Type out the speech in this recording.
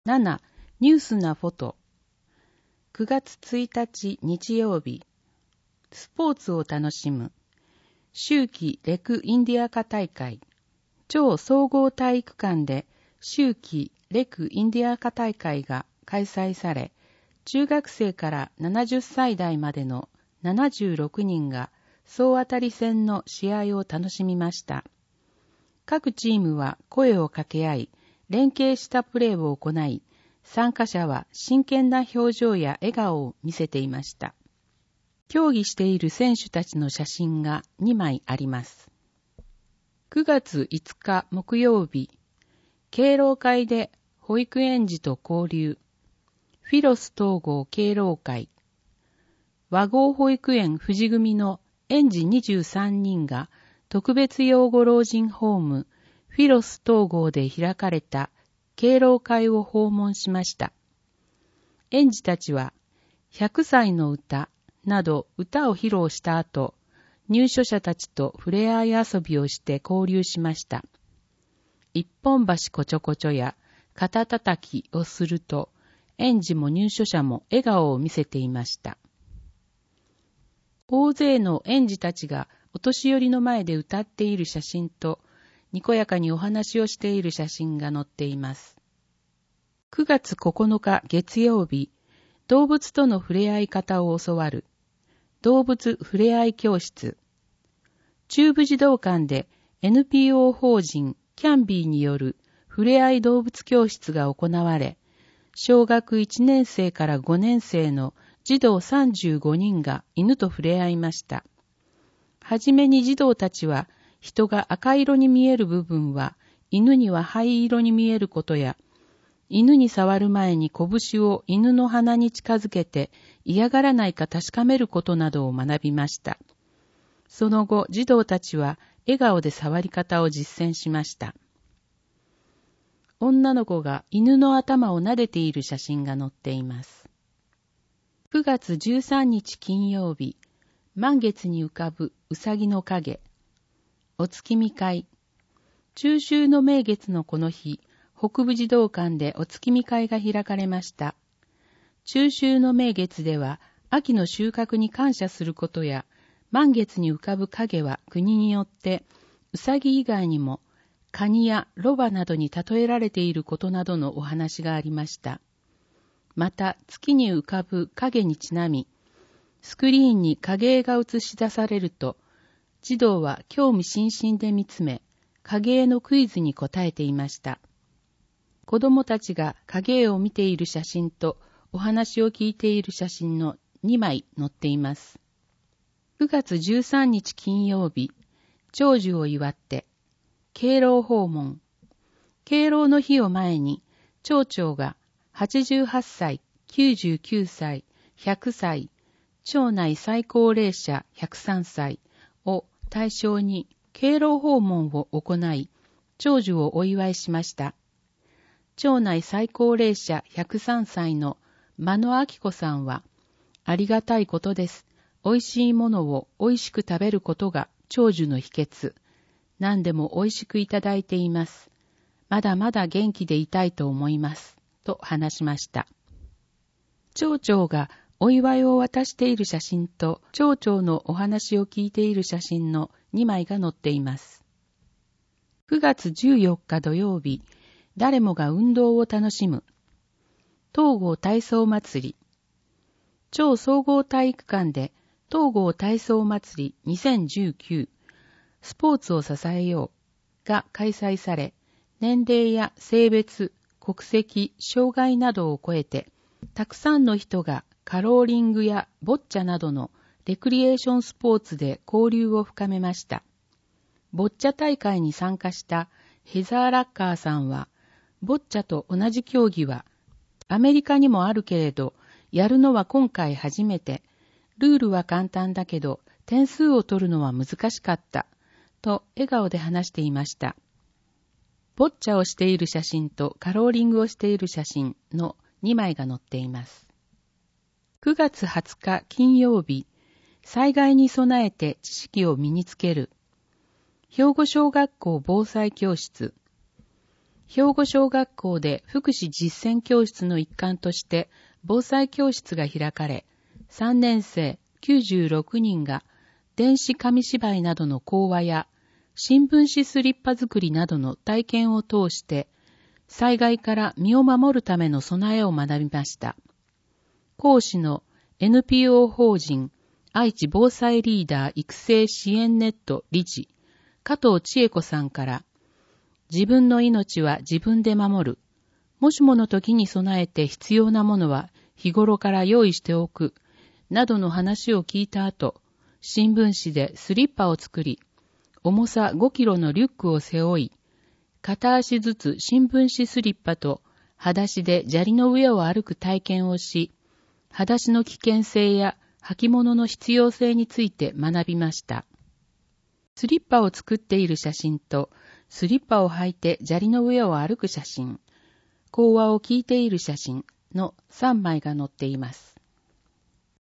7. ニュースなフォト。9月1日日曜日。スポーツを楽しむ。秋季レクインディアカ大会。超総合体育館で秋季レクインディアカ大会が開催され、中学生から70歳代までの76人が総当たり戦の試合を楽しみました。各チームは声を掛け合い、連携したプレーを行い、参加者は真剣な表情や笑顔を見せていました。競技している選手たちの写真が2枚あります。9月5日木曜日、敬老会で保育園児と交流。フィロス統合敬老会。和合保育園富士組の園児23人が特別養護老人ホームフィロス統合で開かれた敬老会を訪問しました。園児たちは100歳の歌など歌を披露した後、入所者たちと触れ合い遊びをして交流しました。一本橋こちょこちょや肩たたきをすると、園児も入所者も笑顔を見せていました。大勢の園児たちがお年寄りの前で歌っている写真と、にこやかにお話をしている写真が載っています。9月9日月曜日、動物との触れ合い方を教わる動物触れ合い教室。中部児童館で NPO 法人キャンビーによる触れ合い動物教室が行われ、小学1年生から5年生の児童35人が犬と触れ合いました。はじめに児童たちは、人が赤色に見える部分は犬には灰色に見えることや、犬に触る前に拳を犬の鼻に近づけて嫌がらないか確かめることなどを学びました。その後、児童たちは笑顔で触り方を実践しました。女の子が犬の頭を撫でている写真が載っています。9月13日金曜日、満月に浮かぶうさぎの影。お月見会。中秋の名月のこの日、北部児童館でお月見会が開かれました。中秋の名月では、秋の収穫に感謝することや、満月に浮かぶ影は国によって、うさぎ以外にも、カニやロバなどに例えられていることなどのお話がありました。また、月に浮かぶ影にちなみ、スクリーンに影絵が映し出されると、児童は興味津々で見つめ、影絵のクイズに答えていました。子供たちが影絵を見ている写真とお話を聞いている写真の2枚載っています。9月13日金曜日、長寿を祝って、敬老訪問。敬老の日を前に、町長が88歳、99歳、100歳、町内最高齢者103歳を対象に敬老訪問を行い、長寿をお祝いしました。町内最高齢者103歳の間野明子さんは、ありがたいことです。おいしいものをおいしく食べることが長寿の秘訣。何でもおいしくいただいています。まだまだ元気でいたいと思います。と話しました。町長がお祝いを渡している写真と町長のお話を聞いている写真の2枚が載っています。9月14日土曜日、誰もが運動を楽しむ。東郷体操祭り。超総合体育館で東郷体操祭り2019スポーツを支えようが開催され、年齢や性別、国籍、障害などを超えて、たくさんの人がカローリングやボッチャなどのレクリエーションスポーツで交流を深めました。ボッチャ大会に参加したヘザー・ラッカーさんは、ボッチャと同じ競技はアメリカにもあるけれど、やるのは今回初めて、ルールは簡単だけど点数を取るのは難しかった、と笑顔で話していました。ボッチャをしている写真とカローリングをしている写真の2枚が載っています。9月20日金曜日、災害に備えて知識を身につける。兵庫小学校防災教室。 兵庫小学校で福祉実践教室の一環として防災教室が開かれ、3年生96人が電子紙芝居などの講話や新聞紙スリッパ作りなどの体験を通して災害から身を守るための備えを学びました。講師の NPO 法人愛知防災リーダー育成支援ネット理事加藤千恵子さんから、自分の命は自分で守る。もしもの時に備えて必要なものは日頃から用意しておく。などの話を聞いた後、新聞紙でスリッパを作り、重さ5キロのリュックを背負い、片足ずつ新聞紙スリッパと裸足で砂利の上を歩く体験をし、裸足の危険性や履物の必要性について学びました。スリッパを作っている写真と、スリッパを履いて砂利の上を歩く写真、講話を聞いている写真の3枚が載っています。